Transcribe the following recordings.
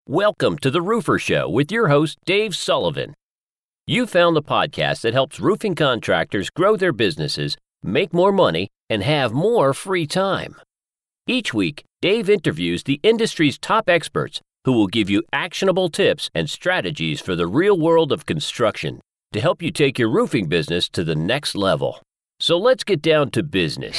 Welcome to The Roofer Show with your host, Dave Sullivan. You found the podcast that helps roofing contractors grow their businesses, make more money, and have more free time. Each week, Dave interviews the industry's top experts who will give you actionable tips and strategies for the real world of construction to help you take your roofing business to the next level. So let's get down to business.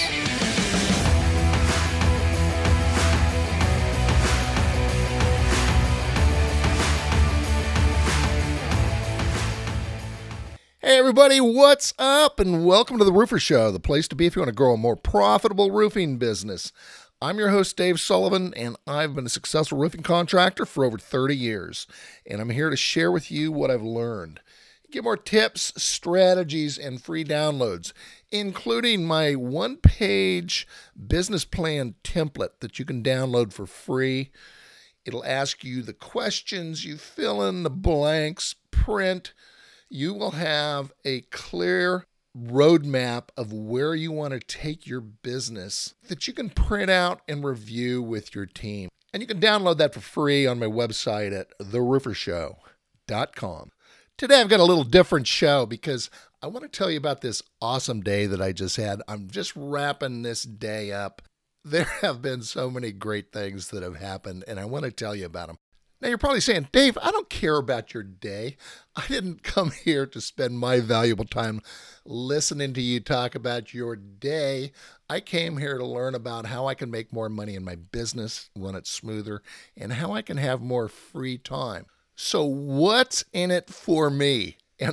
Hey everybody, what's up? And welcome to The Roofer Show, the place to be if you want to grow a more profitable roofing business. I'm your host, Dave Sullivan, and I've been a successful roofing contractor for over 30 years. And I'm here to share with you what I've learned. Get more tips, strategies, and free downloads, including my one-page business plan template that you can download for free. It'll ask you the questions, you fill in the blanks, print. You will have a clear roadmap of where you want to take your business that you can print out and review with your team. And you can download that for free on my website at theroofershow.com. Today I've got a little different show because I want to tell you about this awesome day that I just had. I'm just wrapping this day up. There have been so many great things that have happened, and I want to tell you about them. Now, you're probably saying, Dave, I don't care about your day. I didn't come here to spend my valuable time listening to you talk about your day. I came here to learn about how I can make more money in my business, run it smoother, and how I can have more free time. So what's in it for me? And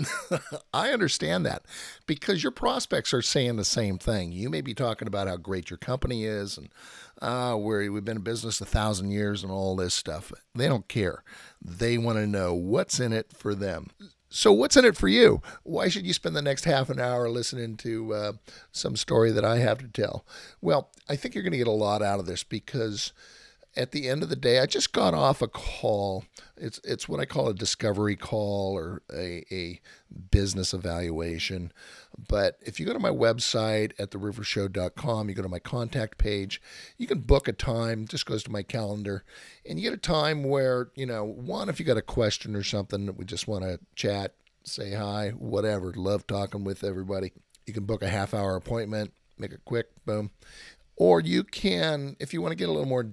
I understand that because your prospects are saying the same thing. You may be talking about how great your company is and where we've been in business 1,000 years and all this stuff. They don't care. They want to know what's in it for them. So what's in it for you? Why should you spend the next half an hour listening to some story that I have to tell? Well, I think you're going to get a lot out of this because at the end of the day, I just got off a call. It's what I call a discovery call or a business evaluation. But if you go to my website at theroofershow.com, you go to my contact page, you can book a time, just goes to my calendar, and you get a time where, one, if you got a question or something that we just want to chat, say hi, whatever, love talking with everybody. You can book a half-hour appointment, make it quick, boom. Or you can, if you want to get a little more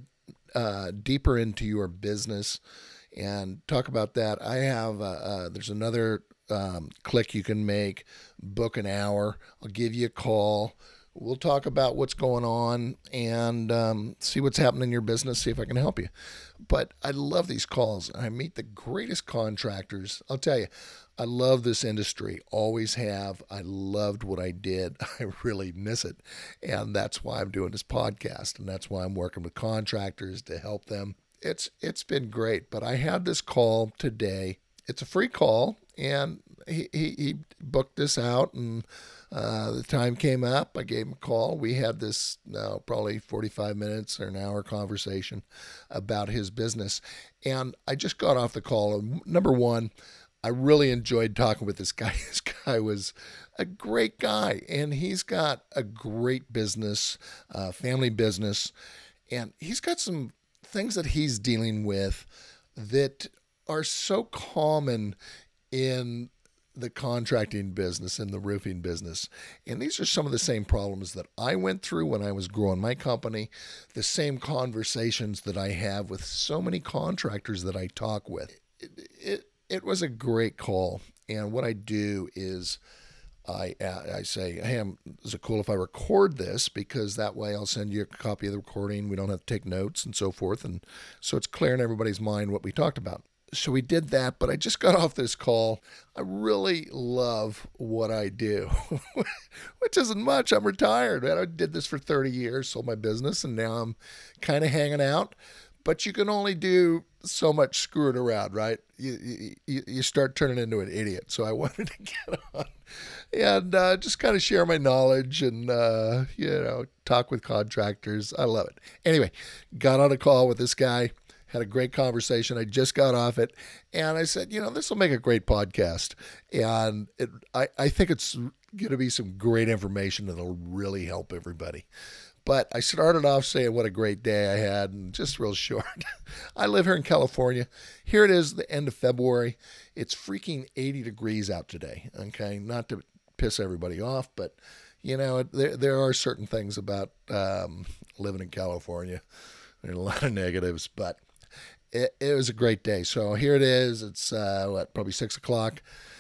deeper into your business and talk about that, I have there's another click you can make, book an hour. I'll give you a call. We'll talk about what's going on and see what's happening in your business, see if I can help you. But I love these calls. I meet the greatest contractors. I'll tell you, I love this industry, always have. I loved what I did. I really miss it. And that's why I'm doing this podcast. And that's why I'm working with contractors to help them. It's been great. But I had this call today. It's a free call. And he booked this out. And the time came up. I gave him a call. We had this probably 45 minutes or an hour conversation about his business. And I just got off the call. Number one, I really enjoyed talking with this guy. This guy was a great guy, and he's got a great business, family business, and he's got some things that he's dealing with that are so common in the contracting business and the roofing business. And these are some of the same problems that I went through when I was growing my company, the same conversations that I have with so many contractors that I talk with. It was a great call, and what I do is I say, hey, is it cool if I record this? Because that way I'll send you a copy of the recording. We don't have to take notes and so forth, and so it's clear in everybody's mind what we talked about. So we did that, but I just got off this call. I really love what I do, which isn't much. I'm retired. I did this for 30 years, sold my business, and now I'm kind of hanging out. But you can only do so much screwing around, right? You start turning into an idiot. So I wanted to get on and just kind of share my knowledge and, talk with contractors. I love it. Anyway, got on a call with this guy, had a great conversation. I just got off it. And I said, this will make a great podcast. And I think it's going to be some great information that'll really help everybody. But I started off saying what a great day I had, and just real short. I live here in California. Here it is, the end of February. It's freaking 80 degrees out today. Okay, not to piss everybody off, but there are certain things about living in California. There are a lot of negatives, but it was a great day. So here it is. It's probably 6 o'clock.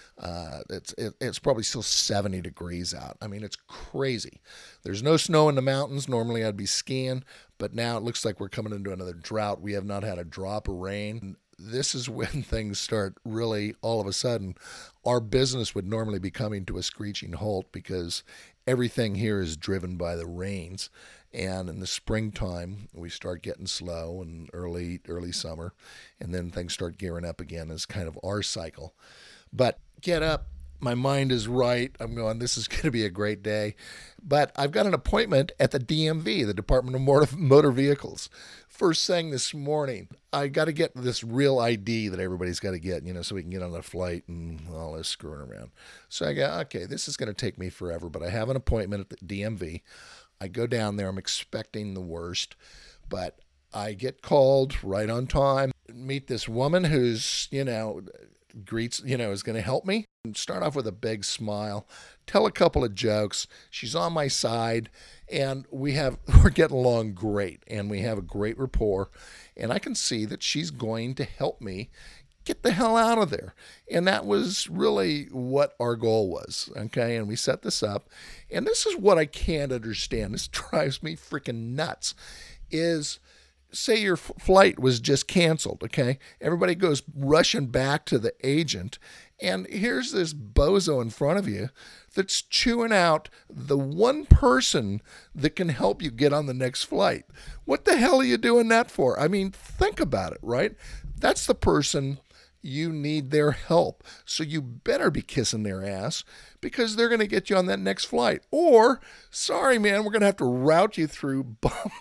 It's probably still 70 degrees out. I mean, it's crazy. There's no snow in the mountains. Normally I'd be skiing, but now it looks like we're coming into another drought. We have not had a drop of rain. This is when things start really, all of a sudden, our business would normally be coming to a screeching halt because everything here is driven by the rains. And in the springtime, we start getting slow, and early summer, and then things start gearing up again as kind of our cycle. But get up. My mind is right. I'm going, this is going to be a great day. But I've got an appointment at the DMV, the Department of Motor Vehicles. First thing this morning, I got to get this real ID that everybody's got to get, so we can get on the flight and all this screwing around. So I go, okay, this is going to take me forever, but I have an appointment at the DMV. I go down there. I'm expecting the worst, but I get called right on time. Meet this woman who's, greets, is going to help me. Start off with a big smile, tell a couple of jokes. She's on my side, and we're getting along great, and we have a great rapport, and I can see that she's going to help me get the hell out of there. And that was really what our goal was, okay? And we set this up, and this is what I can't understand. This drives me freaking nuts, is say your flight was just canceled, okay? Everybody goes rushing back to the agent, and here's this bozo in front of you that's chewing out the one person that can help you get on the next flight. What the hell are you doing that for? I mean, think about it, right? That's the person you need their help. So you better be kissing their ass because they're going to get you on that next flight. Or, sorry, man, we're going to have to route you through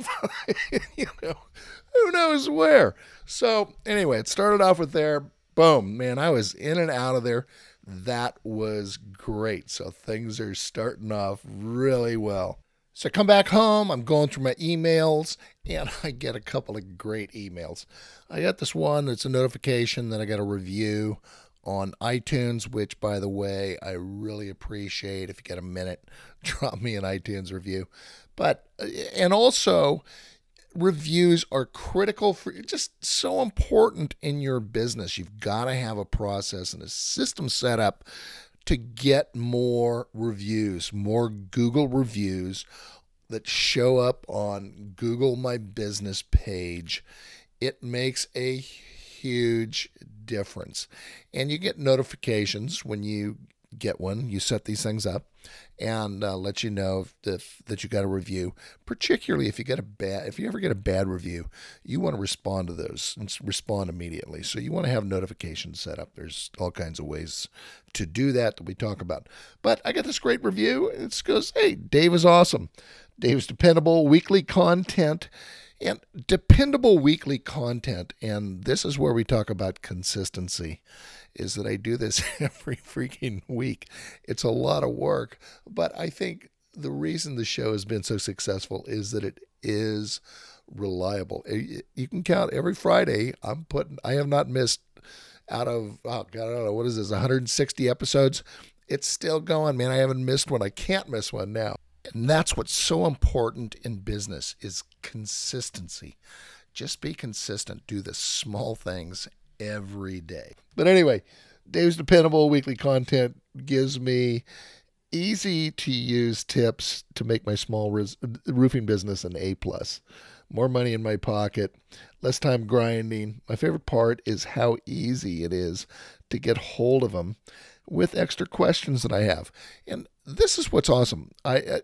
who knows where. So anyway, it started off with there. Boom, man, I was in and out of there. That was great. So things are starting off really well. So I come back home, I'm going through my emails, and I get a couple of great emails. I got this one that's a notification that I got a review on iTunes, which, by the way, I really appreciate. If you get a minute, drop me an iTunes review. And also, reviews are critical for, just so important in your business. You've got to have a process and a system set up to get more reviews, more Google reviews that show up on Google My Business page. It makes a huge difference. And you get notifications when you get one. You set these things up and let you know that you got a review. Particularly if you ever get a bad review, you want to respond to those and respond immediately. So you want to have notifications set up. There's all kinds of ways to do that we talk about. But I got this great review. It goes, hey, Dave is awesome. Dave's dependable weekly content. And dependable weekly content, and this is where we talk about consistency, is that I do this every freaking week. It's a lot of work, but I think the reason the show has been so successful is that it is reliable. You can count every Friday. I have not missed out of, oh God, I don't know, what is this, 160 episodes? It's still going, man. I haven't missed one. I can't miss one now. And that's what's so important in business is consistency. Just be consistent. Do the small things every day. But anyway, Dave's Dependable weekly content gives me easy to use tips to make my small roofing business an A+. More money in my pocket, less time grinding. My favorite part is how easy it is to get hold of them with extra questions that I have. And this is what's awesome. I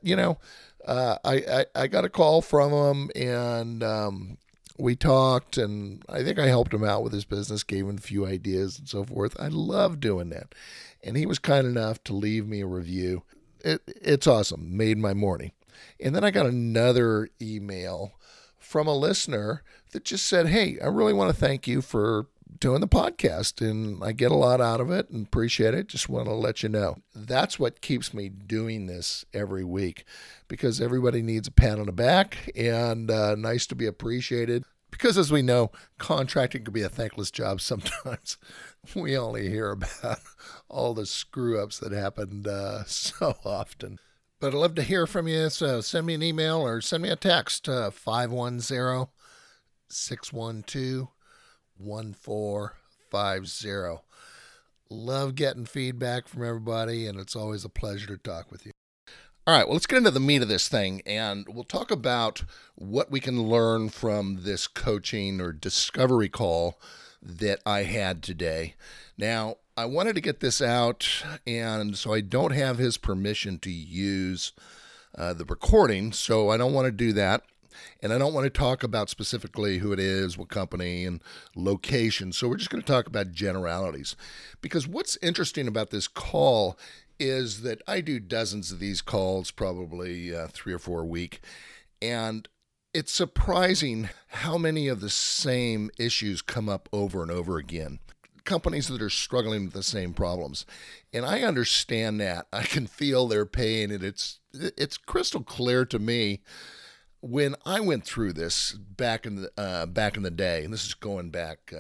got a call from him, and we talked, and I think I helped him out with his business, gave him a few ideas and so forth. I love doing that. And he was kind enough to leave me a review. It's awesome. Made my morning. And then I got another email from a listener that just said, hey, I really want to thank you for doing the podcast, and I get a lot out of it and appreciate it. Just want to let you know. That's what keeps me doing this every week, because everybody needs a pat on the back, and nice to be appreciated. Because as we know, contracting can be a thankless job sometimes. We only hear about all the screw-ups that happened so often. But I'd love to hear from you, so send me an email or send me a text, 510-612-1450. Love getting feedback from everybody, and it's always a pleasure to talk with you. All right, well, let's get into the meat of this thing, and we'll talk about what we can learn from this coaching or discovery call that I had today. Now, I wanted to get this out, and so I don't have his permission to use the recording, so I don't want to do that. And I don't want to talk about specifically who it is, what company, and location. So we're just going to talk about generalities. Because what's interesting about this call is that I do dozens of these calls, probably 3 or 4 a week. And it's surprising how many of the same issues come up over and over again. Companies that are struggling with the same problems. And I understand that. I can feel their pain, and it's crystal clear to me. When I went through this back in the day, and this is going back,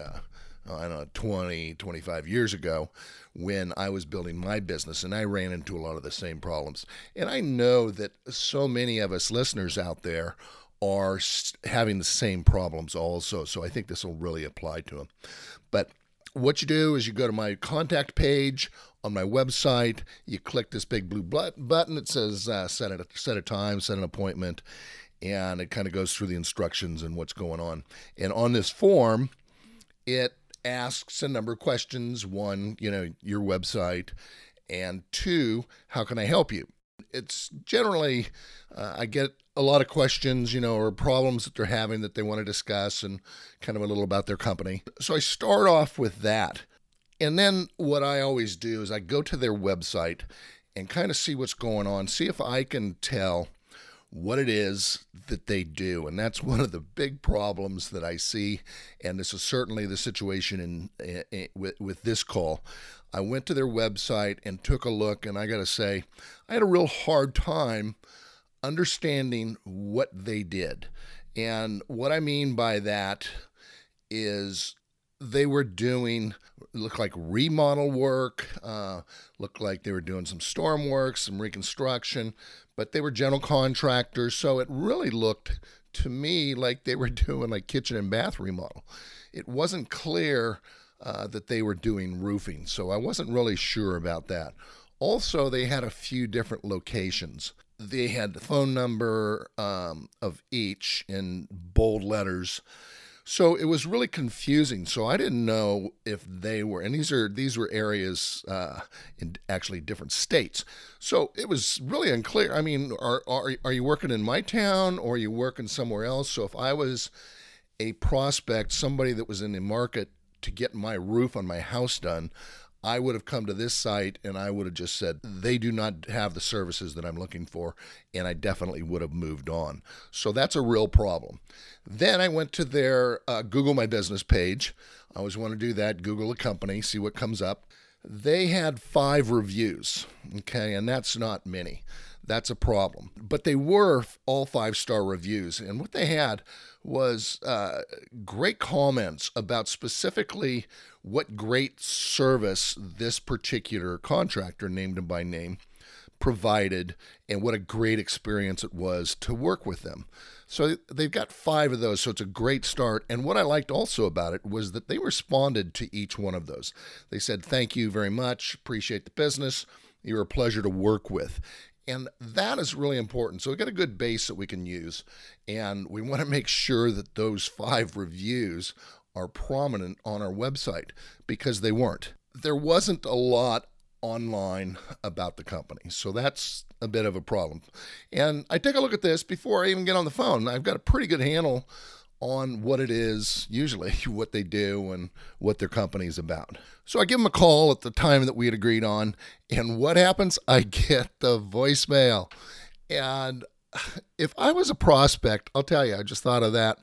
20, 25 years ago, when I was building my business, and I ran into a lot of the same problems. And I know that so many of us listeners out there are having the same problems also, so I think this will really apply to them. But what you do is you go to my contact page on my website, you click this big blue button that says set a time, set an appointment, and it kind of goes through the instructions and what's going on. And on this form, it asks a number of questions. 1, your website, and 2, how can I help you? It's generally, I get a lot of questions, or problems that they're having that they want to discuss, and kind of a little about their company. So I start off with that. And then what I always do is I go to their website and kind of see what's going on, see if I can tell what it is that they do. And that's one of the big problems that I see, and this is certainly the situation with this call. I went to their website and took a look, and I got to say, I had a real hard time understanding what they did. And what I mean by that is they were doing, looked like remodel work, looked like they were doing some storm work, some reconstruction, but they were general contractors, so it really looked to me like they were doing like kitchen and bath remodel. It wasn't clear that they were doing roofing, so I wasn't really sure about that. Also, they had a few different locations. They had the phone number of each in bold letters. So it was really confusing. So I didn't know if they were, and these were areas in actually different states. So it was really unclear. I mean, are you working in my town, or are you working somewhere else? So if I was a prospect, somebody that was in the market to get my roof on my house done, I would have come to this site and I would have just said, they do not have the services that I'm looking for, and I definitely would have moved on. So that's a real problem. Then I went to their Google My Business page. I always want to do that, Google a company, see what comes up. They had 5 reviews, okay, and that's not many. That's a problem. But they were all 5-star reviews, and what they had was great comments about specifically what great service this particular contractor, named him by name, provided, and what a great experience it was to work with them. So they've got 5 of those, so it's a great start. And what I liked also about it was that they responded to each one of those. They said, thank you very much, appreciate the business, you're a pleasure to work with. And that is really important. So we've got a good base that we can use, and we want to make sure that those 5 reviews are prominent on our website, because they weren't. There wasn't a lot online about the company, so that's a bit of a problem. And I take a look at this before I even get on the phone. I've got a pretty good handle on what it is, usually what they do and what their company is about. So I give them a call at the time that we had agreed on, and what happens? I get the voicemail. And if I was a prospect, I'll tell you, I just thought of that.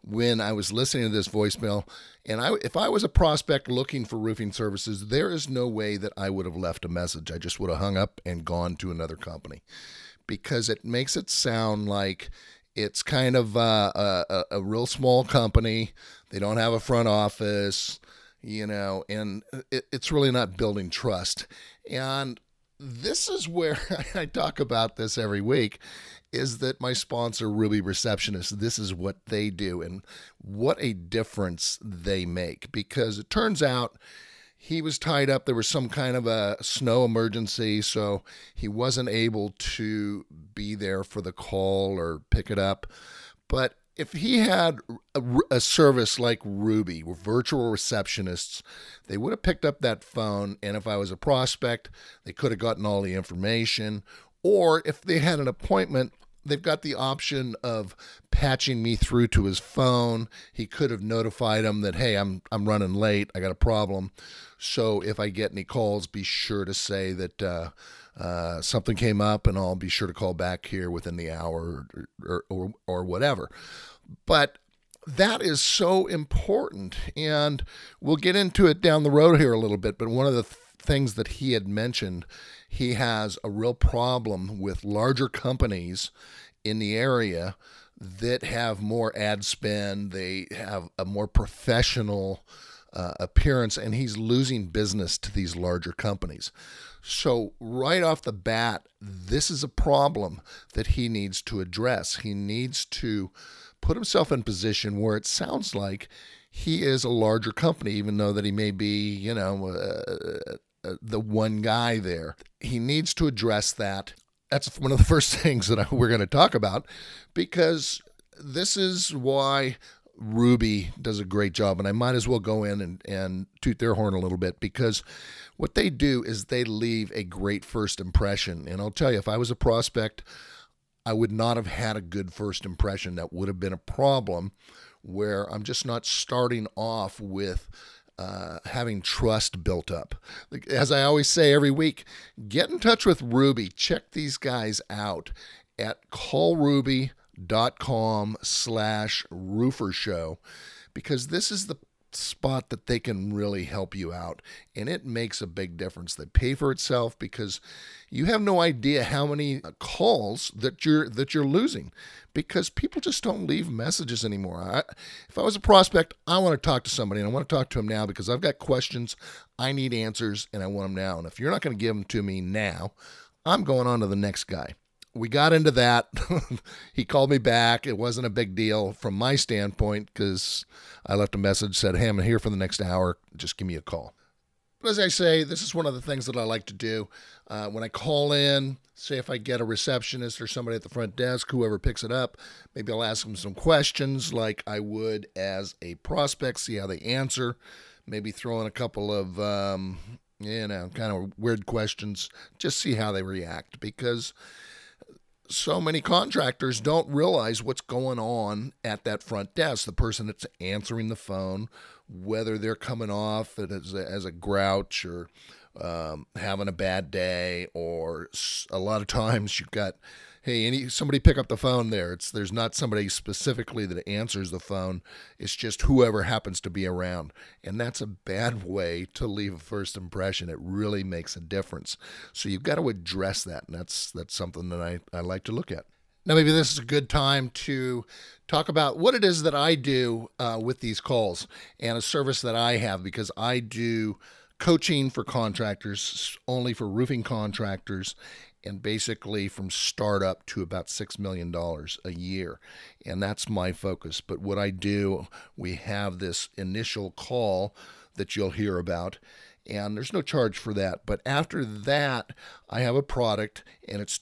when I was listening to this voicemail. And if I was a prospect looking for roofing services, there is no way that I would have left a message. I just would have hung up and gone to another company, because it makes it sound like it's kind of a real small company. They don't have a front office, and it's really not building trust. And this is where I talk about this every week, is that my sponsor, Ruby Receptionist, this is what they do and what a difference they make. Because it turns out he was tied up. There was some kind of a snow emergency, so he wasn't able to be there for the call or pick it up. But if he had a service like Ruby, virtual receptionists, they would have picked up that phone, and if I was a prospect, they could have gotten all the information. Or if they had an appointment, they've got the option of patching me through to his phone. He could have notified him that, hey, I'm running late, I got a problem. So if I get any calls, be sure to say that something came up, and I'll be sure to call back here within the hour or whatever. But that is so important, and we'll get into it down the road here a little bit. But one of the things that he had mentioned, he has a real problem with larger companies in the area that have more ad spend. They have a more professional appearance, and he's losing business to these larger companies. So right off the bat, this is a problem that he needs to address. He needs to put himself in a position where it sounds like he is a larger company, even though that he may be, the one guy there. He needs to address that. That's one of the first things that we're going to talk about, because this is why Ruby does a great job, and I might as well go in and toot their horn a little bit, because what they do is they leave a great first impression. And I'll tell you, if I was a prospect, I would not have had a good first impression. That would have been a problem, where I'm just not starting off with having trust built up. As I always say every week, get in touch with Ruby. Check these guys out at callruby.com/roofershow, because this is the spot that they can really help you out, and it makes a big difference. They pay for itself, because you have no idea how many calls that you're losing, because people just don't leave messages anymore. If I was a prospect, I want to talk to somebody, and I want to talk to them now, because I've got questions, I need answers, and I want them now. And if you're not going to give them to me now, I'm going on to the next guy. We got into that. He called me back. It wasn't a big deal from my standpoint, because I left a message, said, hey, I'm here for the next hour. Just give me a call. But as I say, this is one of the things that I like to do. When I call in, say if I get a receptionist or somebody at the front desk, whoever picks it up, maybe I'll ask them some questions like I would as a prospect, see how they answer, maybe throw in a couple of, kind of weird questions, just see how they react, because so many contractors don't realize what's going on at that front desk. The person that's answering the phone, whether they're coming off as a grouch or having a bad day, or a lot of times you've got, hey, somebody pick up the phone there. There's not somebody specifically that answers the phone. It's just whoever happens to be around. And that's a bad way to leave a first impression. It really makes a difference. So you've got to address that, and that's something that I like to look at. Now, maybe this is a good time to talk about what it is that I do with these calls, and a service that I have, because I do coaching for contractors, only for roofing contractors, and basically from startup to about $6 million a year. And that's my focus. But what I do, we have this initial call that you'll hear about, and there's no charge for that. But after that, I have a product, and it's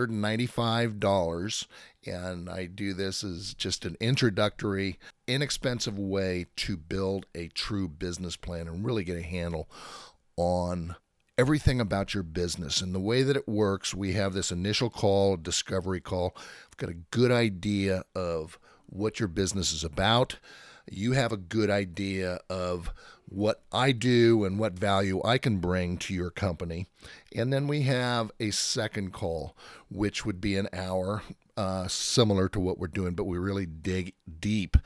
$295. And I do this as just an introductory, inexpensive way to build a true business plan and really get a handle on everything about your business. And the way that it works, we have this initial call, a discovery call. I've got a good idea of what your business is about. You have a good idea of what I do and what value I can bring to your company. And then we have a second call, which would be an hour, similar to what we're doing, but we really dig deep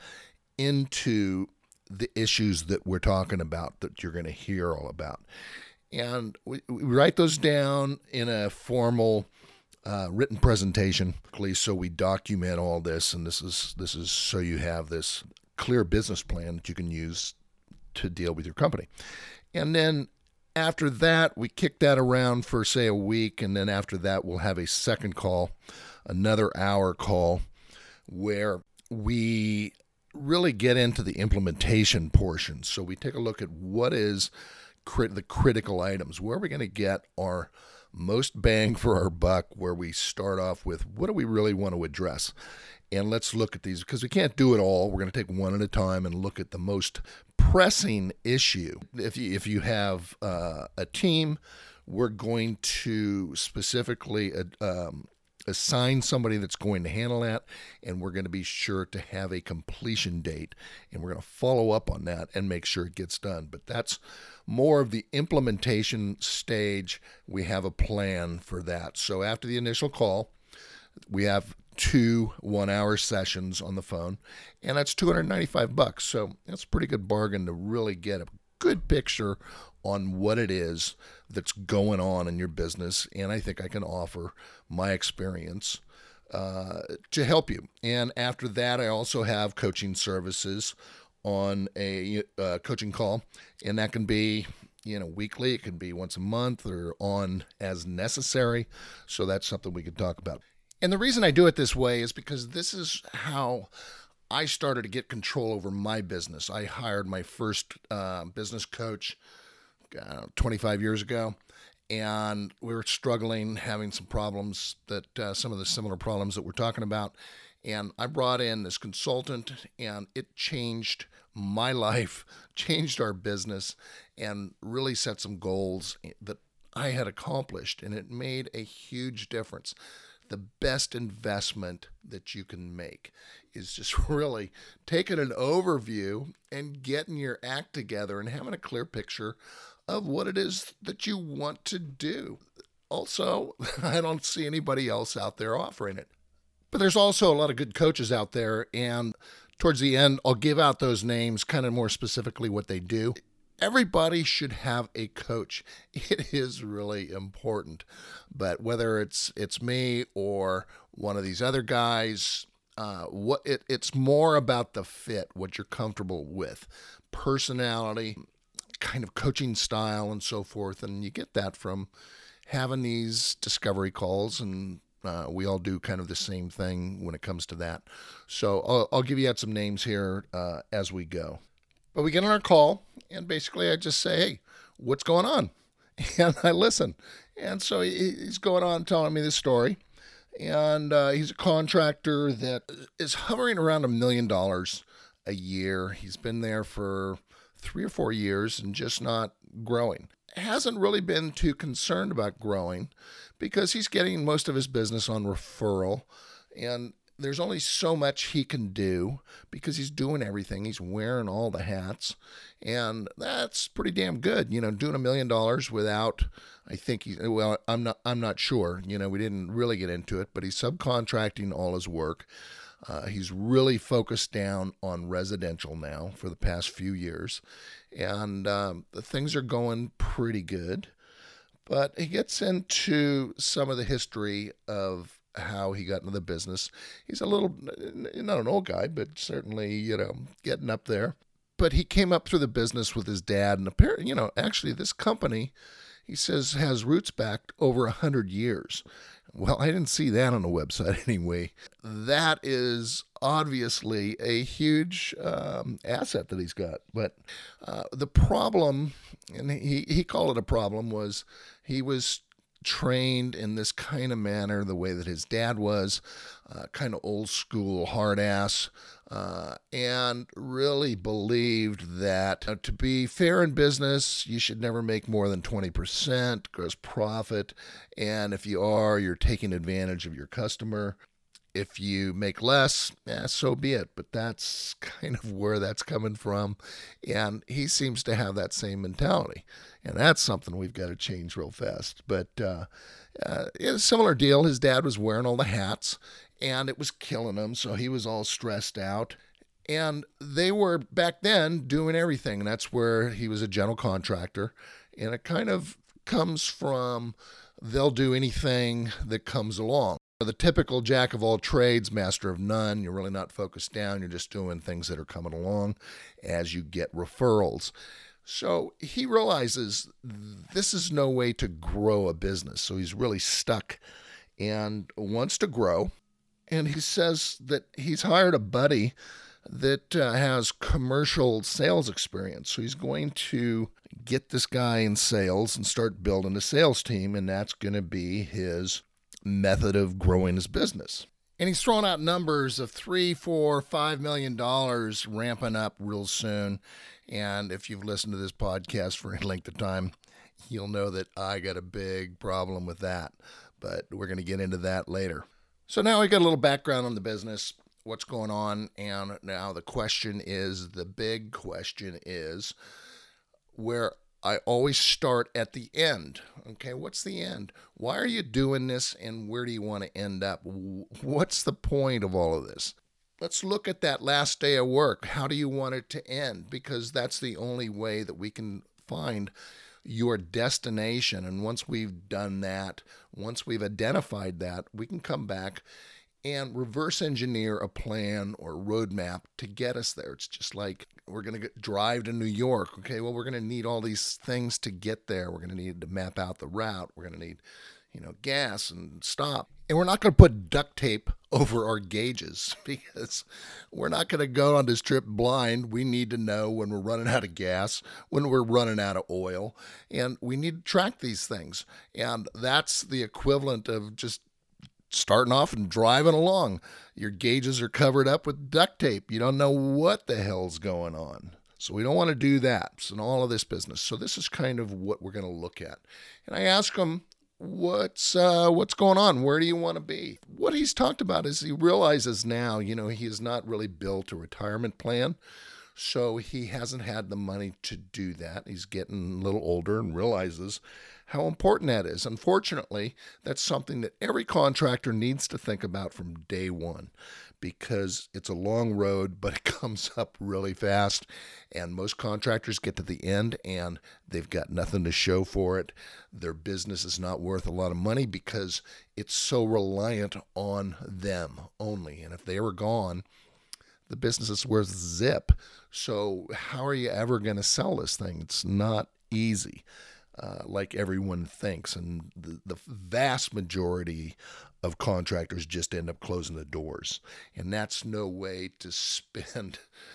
into the issues that we're talking about that you're going to hear all about. And we write those down in a formal written presentation, so we document all this, and this is so you have this clear business plan that you can use to deal with your company. And then after that, we kick that around for, say, a week, and then after that, we'll have a second call, another hour call, where we really get into the implementation portion. So we take a look at what is the critical items. Where are we going to get our most bang for our buck, where we start off with what do we really want to address? And let's look at these, because we can't do it all. We're going to take one at a time and look at the most pressing issue. If you have a team, we're going to specifically assign somebody that's going to handle that, and we're going to be sure to have a completion date, and we're going to follow up on that and make sure it gets done. But that's more of the implementation stage. We have a plan for that. So after the initial call, we have 2 1-hour sessions on the phone, and that's $295. So that's a pretty good bargain to really get a good picture on what it is that's going on in your business. And I think I can offer my experience to help you. And after that, I also have coaching services on a coaching call, and that can be weekly, it can be once a month, or on as necessary. So that's something we could talk about. And the reason I do it this way is because this is how I started to get control over my business. I hired my first business coach 25 years ago, and we were struggling, having some problems, that some of the similar problems that we're talking about. And I brought in this consultant, and it changed my life, changed our business, and really set some goals that I had accomplished, and it made a huge difference. The best investment that you can make is just really taking an overview and getting your act together and having a clear picture of what it is that you want to do. Also, I don't see anybody else out there offering it. But there's also a lot of good coaches out there, and towards the end, I'll give out those names, kind of more specifically what they do. Everybody should have a coach. It is really important. But whether it's me or one of these other guys, it's more about the fit, what you're comfortable with, personality, kind of coaching style, and so forth. And you get that from having these discovery calls, and we all do kind of the same thing when it comes to that. So I'll give you out some names here as we go. But we get on our call, and basically I just say, hey, what's going on? And I listen. And so he's going on telling me this story. And he's a contractor that is hovering around $1 million a year. He's been there for 3 or 4 years and just not growing. Hasn't really been too concerned about growing because he's getting most of his business on referral. And there's only so much he can do because he's doing everything. He's wearing all the hats, and that's pretty damn good. Doing $1 million without, I think I'm not sure. We didn't really get into it, but he's subcontracting all his work. He's really focused down on residential now for the past few years, and the things are going pretty good. But he gets into some of the history of how he got into the business. He's a little, not an old guy, but certainly, getting up there. But he came up through the business with his dad, and apparently, actually this company, he says, has roots back over 100 years. Well, I didn't see that on the website anyway. That is obviously a huge asset that he's got. But the problem, and he called it a problem, was he was trained in this kind of manner, the way that his dad was, kind of old school, hard ass, and really believed that to be fair in business, you should never make more than 20% gross profit. And if you are, you're taking advantage of your customer. If you make less, so be it. But that's kind of where that's coming from. And he seems to have that same mentality. And that's something we've got to change real fast. But a similar deal. His dad was wearing all the hats, and it was killing him. So he was all stressed out. And they were back then doing everything. And that's where he was a general contractor. And it kind of comes from they'll do anything that comes along. The typical jack of all trades, master of none. You're really not focused down. You're just doing things that are coming along as you get referrals. So he realizes this is no way to grow a business. So he's really stuck and wants to grow. And he says that he's hired a buddy that has commercial sales experience. So he's going to get this guy in sales and start building a sales team. And that's going to be his method of growing his business. And he's throwing out numbers of $3, $4, $5 million ramping up real soon. And if you've listened to this podcast for any length of time, you'll know that I got a big problem with that. But we're going to get into that later. So now we got a little background on the business, what's going on. And now the big question is where I always start at the end. Okay, what's the end? Why are you doing this and where do you want to end up? What's the point of all of this? Let's look at that last day of work. How do you want it to end? Because that's the only way that we can find your destination. And once we've done that, once we've identified that, we can come back and reverse engineer a plan or roadmap to get us there. It's just like we're going to drive to New York. Okay, well, we're going to need all these things to get there. We're going to need to map out the route. We're going to need, gas and stop. And we're not going to put duct tape over our gauges because we're not going to go on this trip blind. We need to know when we're running out of gas, when we're running out of oil, and we need to track these things. And that's the equivalent of just starting off and driving along. Your gauges are covered up with duct tape. You don't know what the hell's going on. So we don't want to do that. It's in all of this business. So this is kind of what we're going to look at. And I ask him, what's going on? Where do you want to be? What he's talked about is he realizes now, he has not really built a retirement plan. So he hasn't had the money to do that. He's getting a little older and realizes how important that is. Unfortunately, that's something that every contractor needs to think about from day one because it's a long road, but it comes up really fast. And most contractors get to the end and they've got nothing to show for it. Their business is not worth a lot of money because it's so reliant on them only. And if they were gone, the business is worth zip. So how are you ever going to sell this thing? It's not easy. Like everyone thinks. And the vast majority of contractors just end up closing the doors. And that's no way to spend,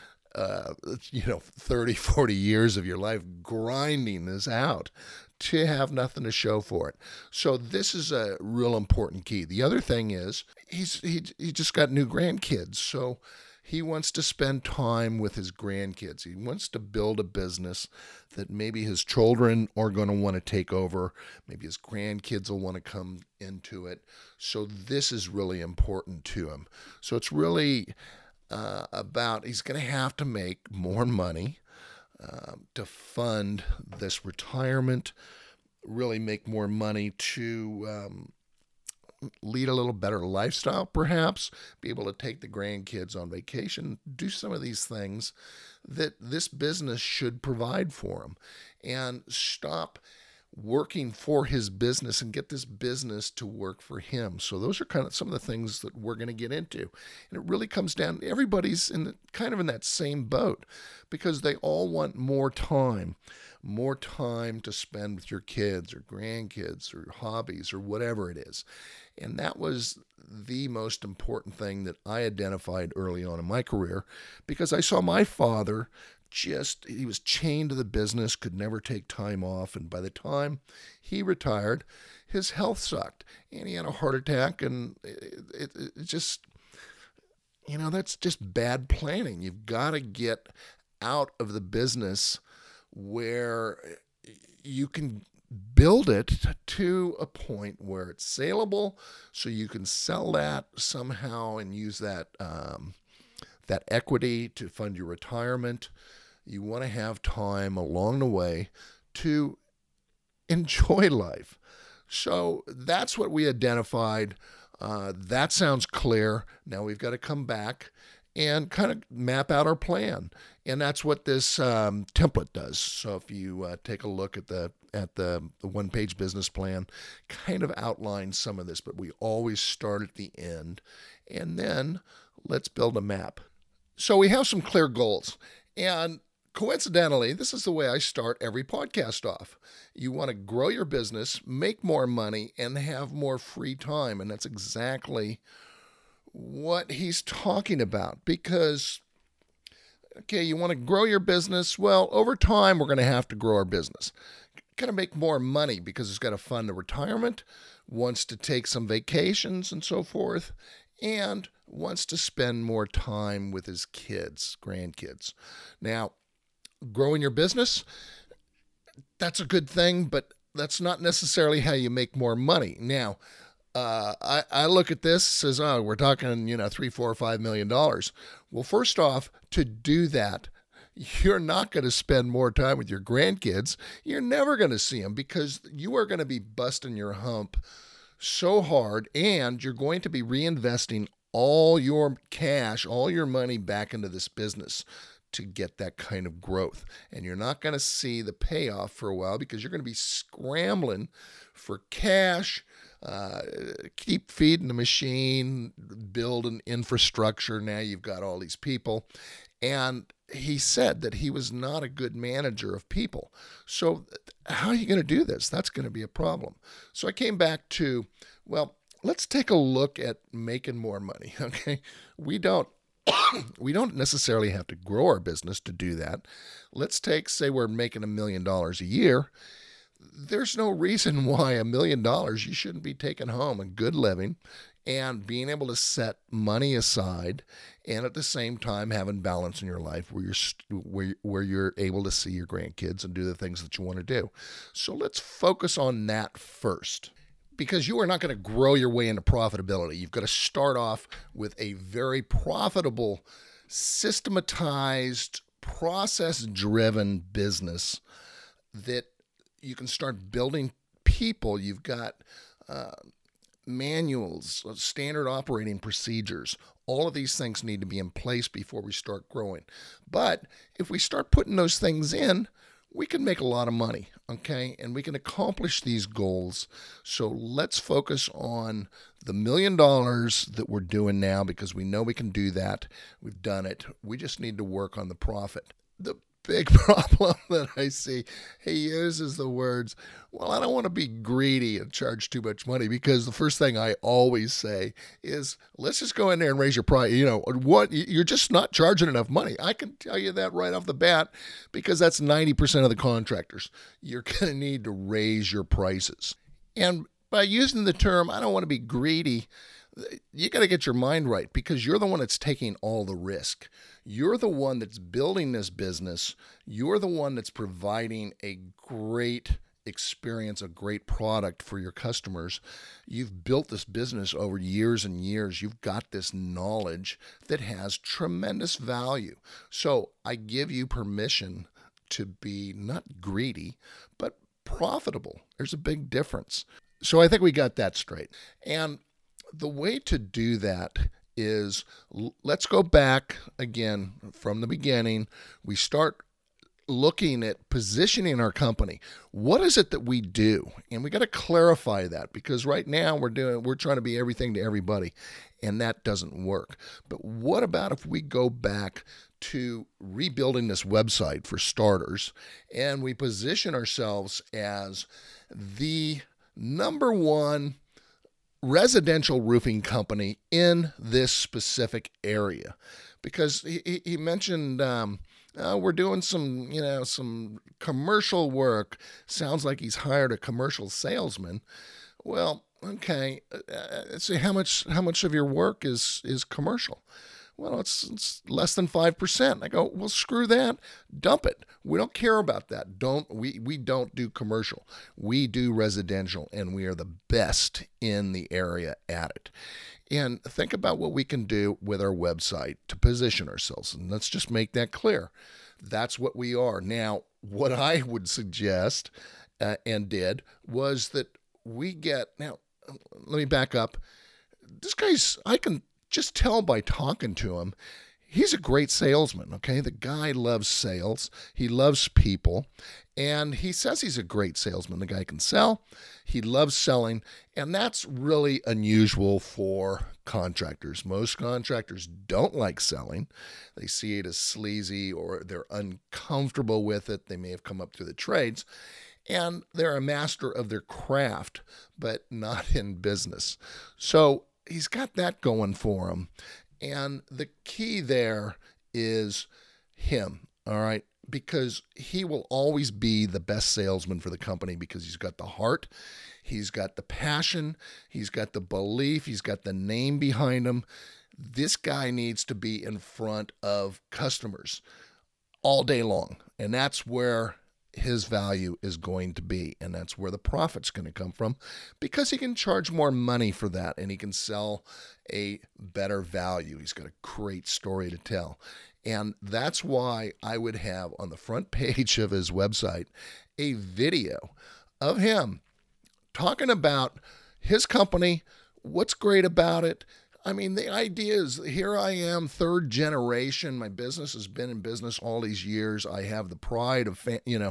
30, 40 years of your life grinding this out to have nothing to show for it. So this is a real important key. The other thing is he just got new grandkids. So he wants to spend time with his grandkids. He wants to build a business that maybe his children are going to want to take over. Maybe his grandkids will want to come into it. So this is really important to him. So it's really about he's going to have to make more money to fund this retirement, really make more money to lead a little better lifestyle, perhaps, be able to take the grandkids on vacation, do some of these things that this business should provide for him, and stop working for his business and get this business to work for him. So those are kind of some of the things that we're going to get into. And it really comes down, everybody's kind of in that same boat because they all want more time to spend with your kids or grandkids or hobbies or whatever it is. And that was the most important thing that I identified early on in my career because I saw my father he was chained to the business, could never take time off. And by the time he retired, his health sucked and he had a heart attack. And it just, that's just bad planning. You've got to get out of the business where you can build it to a point where it's saleable so you can sell that somehow and use that that equity to fund your retirement. You want to have time along the way to enjoy life. So that's what we identified. That sounds clear. Now we've got to come back and kind of map out our plan. And that's what this template does. So if you take a look at the one-page business plan, kind of outlines some of this, but we always start at the end. And then let's build a map. So we have some clear goals. And coincidentally, this is the way I start every podcast off. You want to grow your business, make more money, and have more free time. And that's exactly what he's talking about. Because, okay, you want to grow your business. Well, over time, we're going to have to grow our business. Got to make more money because it's got to fund the retirement, wants to take some vacations and so forth, and wants to spend more time with his kids, grandkids. Now, growing your business, that's a good thing, but that's not necessarily how you make more money. Now, I look at this as, oh, we're talking, $3, $4, $5 million. Well, first off, to do that, you're not going to spend more time with your grandkids. You're never going to see them because you are going to be busting your hump so hard, and you're going to be reinvesting all your cash, all your money back into this business to get that kind of growth. And you're not going to see the payoff for a while because you're going to be scrambling for cash, keep feeding the machine, build an infrastructure. Now you've got all these people. And he said that he was not a good manager of people. So how are you going to do this? That's going to be a problem. So I came back to, well, let's take a look at making more money. Okay. We don't necessarily have to grow our business to do that. Let's say we're making $1 million a year. There's no reason why $1 million you shouldn't be taking home a good living and being able to set money aside, and at the same time having balance in your life where you're able to see your grandkids and do the things that you want to do. So let's focus on that first, because you are not going to grow your way into profitability. You've got to start off with a very profitable, systematized, process-driven business that you can start building people. You've got manuals, standard operating procedures. All of these things need to be in place before we start growing. But if we start putting those things in, we can make a lot of money, okay? And we can accomplish these goals. So let's focus on the $1 million that we're doing now, because we know we can do that. We've done it. We just need to work on the profit. The big problem that I see, he uses the words, well, I don't want to be greedy and charge too much money, because the first thing I always say is, let's just go in there and raise your price. You're just not charging enough money. I can tell you that right off the bat, because that's 90% of the contractors. You're going to need to raise your prices. And by using the term, I don't want to be greedy, you got to get your mind right, because you're the one that's taking all the risk. You're the one that's building this business. You're the one that's providing a great experience, a great product for your customers. You've built this business over years and years. You've got this knowledge that has tremendous value. So I give you permission to be not greedy, but profitable. There's a big difference. So I think we got that straight. And the way to do that is, let's go back again from the beginning. We start looking at positioning our company. What is it that we do? And we got to clarify that, because right now we're trying to be everything to everybody, and that doesn't work. But what about if we go back to rebuilding this website for starters, and we position ourselves as the number one residential roofing company in this specific area? Because he mentioned we're doing some commercial work. Sounds like he's hired a commercial salesman. Well, okay, so how much of your work is commercial? Well, it's less than 5%. I go, well, screw that. Dump it. We don't care about that. We don't do commercial. We do residential, and we are the best in the area at it. And think about what we can do with our website to position ourselves. And let's just make that clear. That's what we are. Now, what I would suggest and did was that now, let me back up. I can just tell by talking to him, He's a great salesman, okay? The guy loves sales. He loves people. And he says he's a great salesman. The guy can sell. He loves selling. And that's really unusual for contractors. Most contractors don't like selling. They see it as sleazy or they're uncomfortable with it. They may have come up through the trades. And they're a master of their craft, but not in business. So he's got that going for him. And the key there is him, all right? Because he will always be the best salesman for the company because he's got the heart, he's got the passion, he's got the belief, he's got the name behind him. This guy needs to be in front of customers all day long. And that's where his value is going to be, and that's where the profit's going to come from because he can charge more money for that and he can sell a better value. He's got a great story to tell. And that's why I would have on the front page of his website a video of him talking about his company, what's great about it. I mean, the idea is here I am, third generation. My business has been in business all these years. I have the pride of,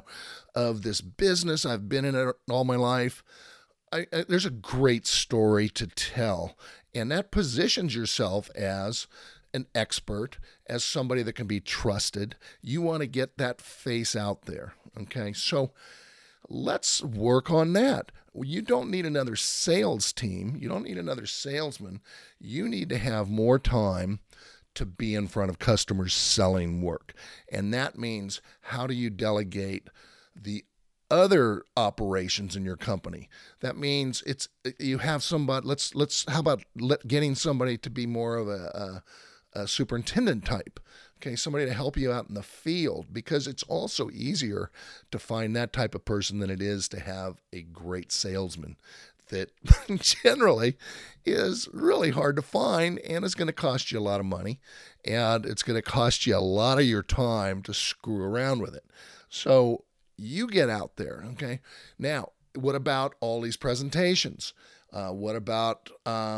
of this business. I've been in it all my life. There's a great story to tell, and that positions yourself as an expert, as somebody that can be trusted. You want to get that face out there, okay? So let's work on that. You don't need another sales team. You don't need another salesman. You need to have more time to be in front of customers selling work. And that means, how do you delegate the other operations in your company? That means you have somebody, how about getting somebody to be more of a superintendent type, okay, somebody to help you out in the field, because it's also easier to find that type of person than it is to have a great salesman that generally is really hard to find and is going to cost you a lot of money and it's going to cost you a lot of your time to screw around with it. So you get out there, okay? Now, what about all these presentations? What about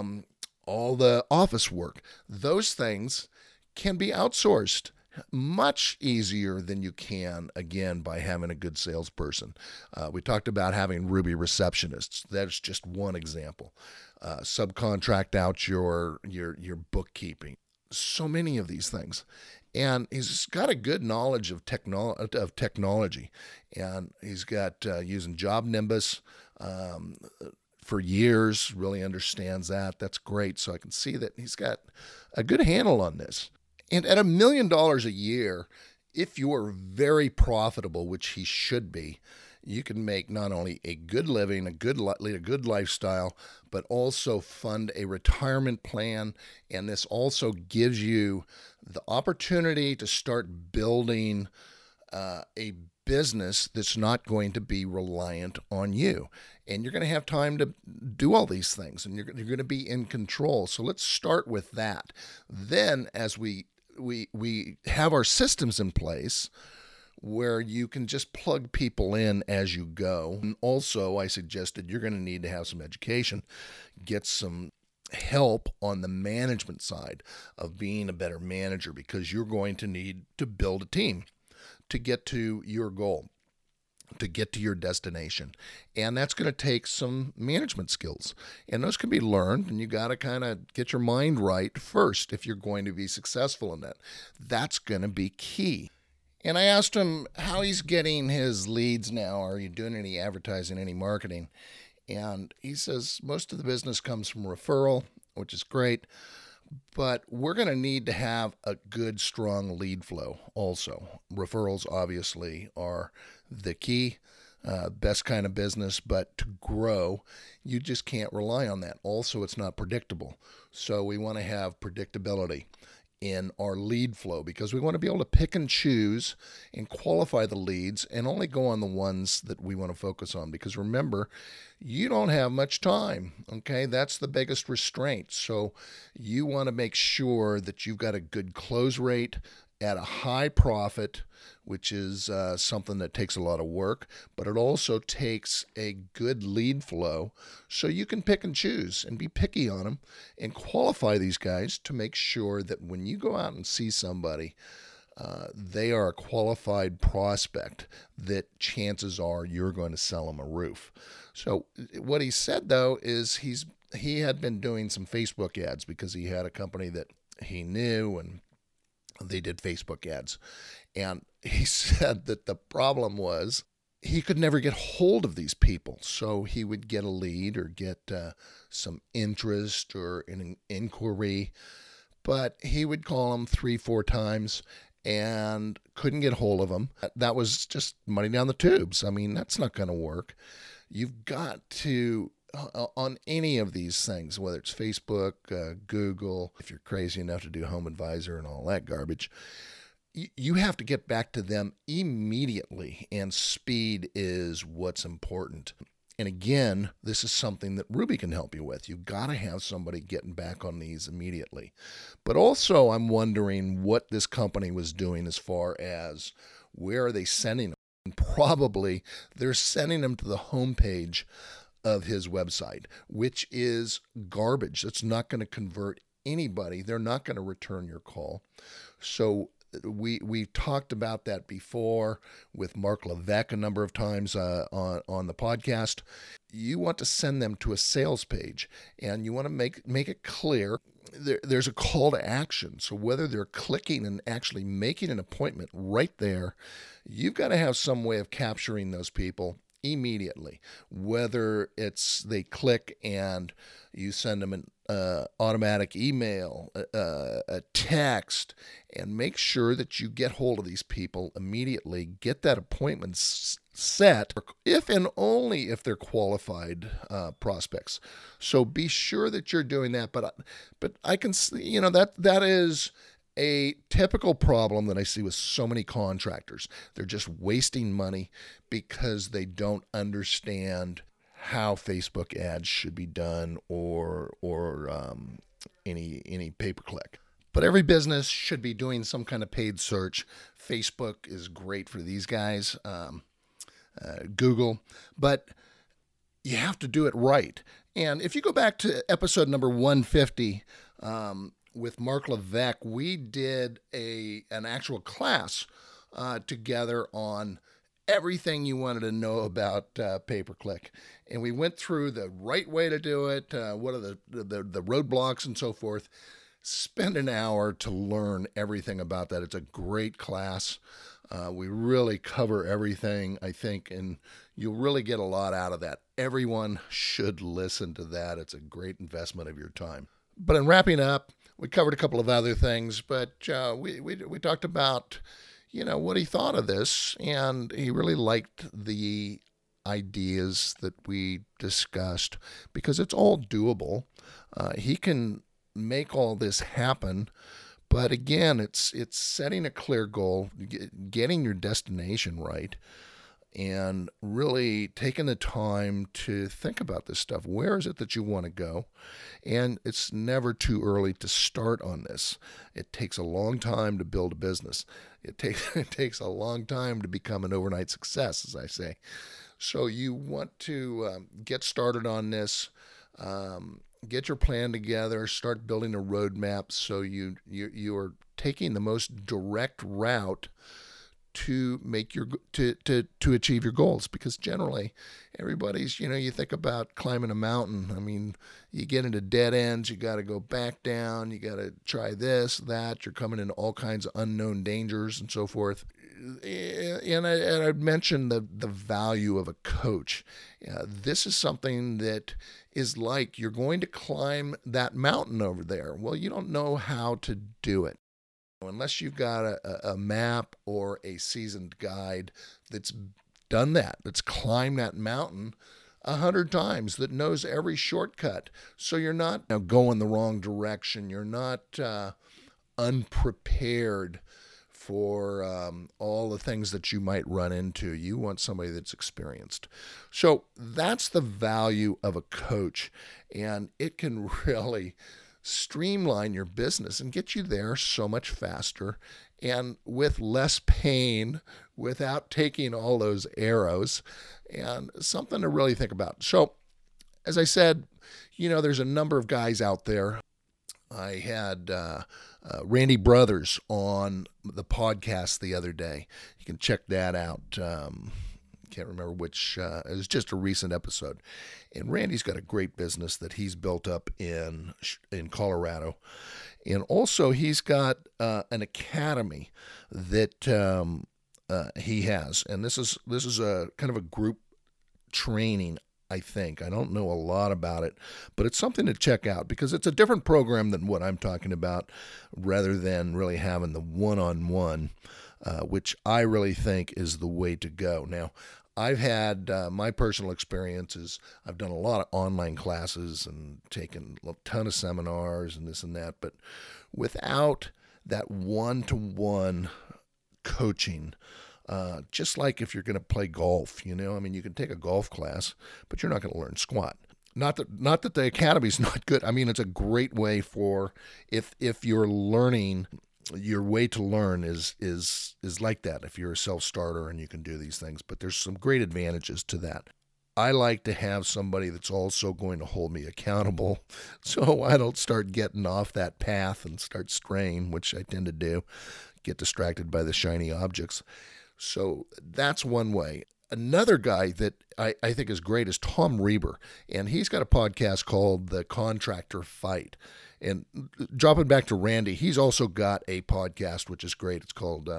all the office work? Those things can be outsourced much easier than you can, again, by having a good salesperson. We talked about having Ruby receptionists. That's just one example. Subcontract out your bookkeeping. So many of these things. And he's got a good knowledge of technology. And he's got using Job Nimbus for years, really understands that. That's great. So I can see that he's got a good handle on this. And at $1 million a year, if you're very profitable, which he should be, you can make not only a good living, lead a good lifestyle, but also fund a retirement plan. And this also gives you the opportunity to start building a business that's not going to be reliant on you. And you're going to have time to do all these things, and you're going to be in control. So let's start with that. Then, as we have our systems in place where you can just plug people in as you go. And also, I suggested you're going to need to have some education, get some help on the management side of being a better manager, because you're going to need to build a team to get to your goal, to get to your destination. And that's going to take some management skills. And those can be learned, and you got to kind of get your mind right first if you're going to be successful in that. That's going to be key. And I asked him how he's getting his leads now. Are you doing any advertising, any marketing? And he says most of the business comes from referral, which is great. But we're going to need to have a good, strong lead flow also. Referrals obviously are the key, best kind of business, but to grow, you just can't rely on that. Also, it's not predictable. So we want to have predictability in our lead flow, because we want to be able to pick and choose and qualify the leads and only go on the ones that we want to focus on. Because remember, you don't have much time, okay? That's the biggest restraint. So you want to make sure that you've got a good close rate at a high profit, which is something that takes a lot of work, but it also takes a good lead flow so you can pick and choose and be picky on them and qualify these guys to make sure that when you go out and see somebody, they are a qualified prospect that chances are you're going to sell them a roof. So what he said, though, is he had been doing some Facebook ads because he had a company that he knew and they did Facebook ads. And he said that the problem was he could never get hold of these people. So he would get a lead or get some interest or an inquiry, but he would call them 3-4 times and couldn't get hold of them. That was just money down the tubes. I mean, that's not going to work. You've got to, on any of these things, whether it's Facebook, Google, if you're crazy enough to do Home Advisor and all that garbage, you have to get back to them immediately, and speed is what's important. And again, this is something that Ruby can help you with. You've got to have somebody getting back on these immediately. But also, I'm wondering what this company was doing as far as where are they sending them? And probably they're sending them to the homepage of his website, which is garbage. That's not going to convert anybody. They're not going to return your call. So we've talked about that before with Mark Levesque a number of times on the podcast. You want to send them to a sales page, and you want to make it clear there's a call to action. So whether they're clicking and actually making an appointment right there, you've got to have some way of capturing those people immediately, whether it's they click and you send them an automatic email, a text, and make sure that you get hold of these people immediately. Get that appointment set, if and only if they're qualified prospects. So be sure that you're doing that. But I can see, that is a typical problem that I see with so many contractors. They're just wasting money because they don't understand how Facebook ads should be done or any pay-per-click. But every business should be doing some kind of paid search. Facebook is great for these guys, Google, but you have to do it right. And if you go back to episode number 150, with Mark Levesque, we did an actual class together on everything you wanted to know about pay-per-click. And we went through the right way to do it, what are the roadblocks and so forth. Spend an hour to learn everything about that. It's a great class. We really cover everything, I think, and you'll really get a lot out of that. Everyone should listen to that. It's a great investment of your time. But in wrapping up, we covered a couple of other things, but we talked about, what he thought of this, and he really liked the ideas that we discussed because it's all doable. He can make all this happen, but again, it's setting a clear goal, getting your destination right, and really taking the time to think about this stuff. Where is it that you want to go? And it's never too early to start on this. It takes a long time to build a business. It takes a long time to become an overnight success, as I say. So you want to get started on this, get your plan together, start building a roadmap so you're taking the most direct route to make to achieve your goals. Because generally everybody's, you think about climbing a mountain. I mean, you get into dead ends, you got to go back down, you got to try this, that, you're coming into all kinds of unknown dangers and so forth. And I mentioned the value of a coach. This is something that is like you're going to climb that mountain over there. Well, you don't know how to do it unless you've got a map or a seasoned guide that's done that, that's climbed that mountain 100 times, that knows every shortcut. So you're not going the wrong direction. You're not unprepared for all the things that you might run into. You want somebody that's experienced. So that's the value of a coach, and it can really streamline your business and get you there so much faster and with less pain without taking all those arrows, and something to really think about. So, as I said, there's a number of guys out there. I had Randy Brothers on the podcast the other day. You can check that out. Can't remember which. It was just a recent episode. And Randy's got a great business that he's built up in Colorado. And also he's got an academy that he has. And this is a kind of a group training, I think. I don't know a lot about it, but it's something to check out because it's a different program than what I'm talking about, rather than really having the one-on-one, which I really think is the way to go. Now, I've had my personal experiences. I've done a lot of online classes and taken a ton of seminars and this and that, but without that one-to-one coaching, just like if you're going to play golf, you can take a golf class, but you're not going to learn squat. Not that the academy's not good. I mean, it's a great way for if you're learning. Your way to learn is like that if you're a self-starter and you can do these things, but there's some great advantages to that. I like to have somebody that's also going to hold me accountable so I don't start getting off that path and start straying, which I tend to do, get distracted by the shiny objects. So that's one way. Another guy that I think is great is Tom Reber, and he's got a podcast called The Contractor Fight. And dropping back to Randy, he's also got a podcast, which is great. It's called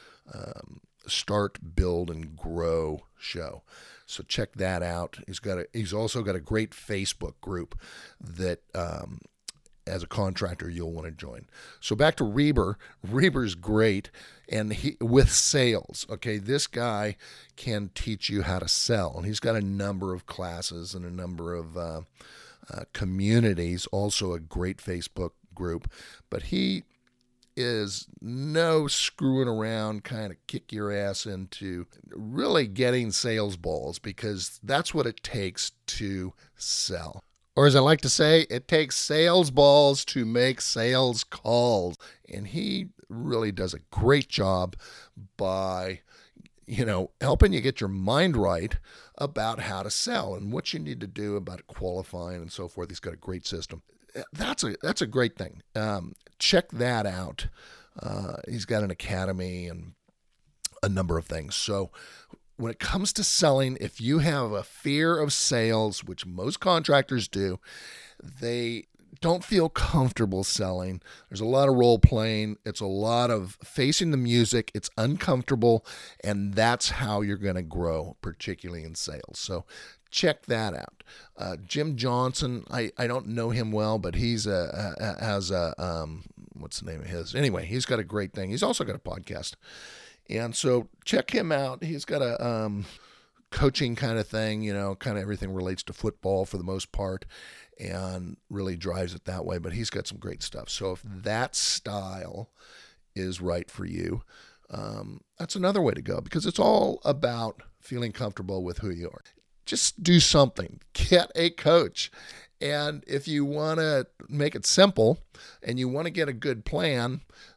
Start, Build, and Grow Show. So check that out. He's also got a great Facebook group that as a contractor you'll want to join. So back to Reber. Reber's great, and he with sales. Okay, this guy can teach you how to sell, and he's got a number of classes and a number of communities, also a great Facebook group, but he is no screwing around, kind of kick your ass into really getting sales balls, because that's what it takes to sell. Or as I like to say, it takes sales balls to make sales calls. And he really does a great job by helping you get your mind right about how to sell and what you need to do about qualifying and so forth. He's got a great system. That's a great thing. Check that out. He's got an academy and a number of things. So when it comes to selling, if you have a fear of sales, which most contractors do, they don't feel comfortable selling. There's a lot of role playing. It's a lot of facing the music. It's uncomfortable, and that's how you're going to grow, particularly in sales. So check that out. Jim Johnson, I don't know him well, but he's has a what's the name of his? Anyway, he's got a great thing. He's also got a podcast, and so check him out. He's got a coaching kind of thing, kind of everything relates to football for the most part, and really drives it that way. But he's got some great stuff. So if that style is right for you, that's another way to go, because it's all about feeling comfortable with who you are. Just do something. Get a coach. And if you want to make it simple and you want to get a good plan,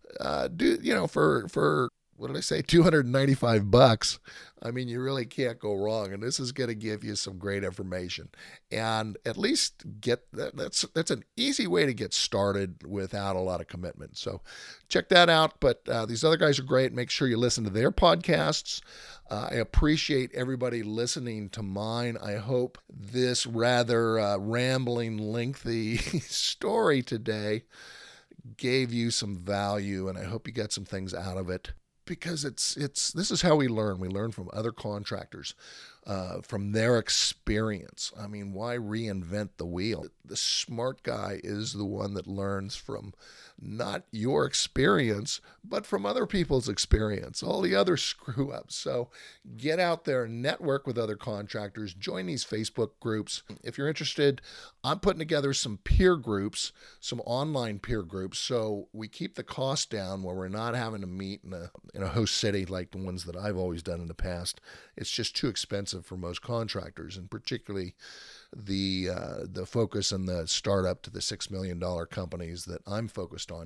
for what did I say, $295. I mean, you really can't go wrong. And this is going to give you some great information. And at least get that's an easy way to get started without a lot of commitment. So check that out. But these other guys are great. Make sure you listen to their podcasts. I appreciate everybody listening to mine. I hope this rather rambling, lengthy story today gave you some value, and I hope you got some things out of it. Because this is how we learn. We learn from other contractors, from their experience. I mean, why reinvent the wheel? The smart guy is the one that learns from not your experience, but from other people's experience, all the other screw ups. So get out there and network with other contractors, join these Facebook groups. If you're interested, I'm putting together some peer groups, some online peer groups, so we keep the cost down where we're not having to meet in a host city like the ones that I've always done in the past. It's just too expensive for most contractors, and particularly the focus and the startup to the $6 million companies that I'm focused on.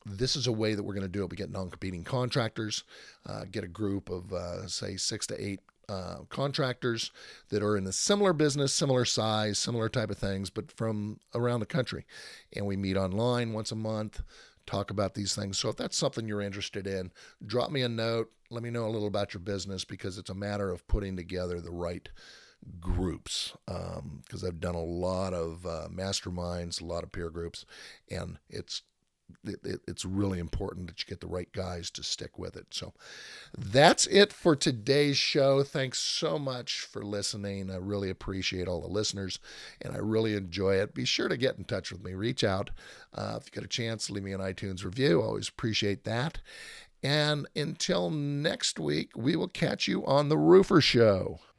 this is a way that we're going to do it. We get non-competing contractors, get a group of, say, 6 to 8 contractors that are in a similar business, similar size, similar type of things, but from around the country. And we meet online once a month, talk about these things. So if that's something you're interested in, drop me a note. Let me know a little about your business, because it's a matter of putting together the right groups, because I've done a lot of masterminds, a lot of peer groups, and it's really important that you get the right guys to stick with it. So that's it for today's show. Thanks so much for listening. I really appreciate all the listeners, and I really enjoy it. Be sure to get in touch with me. Reach out. If you get a chance, leave me an iTunes review. Always appreciate that. And until next week, we will catch you on The Roofer Show.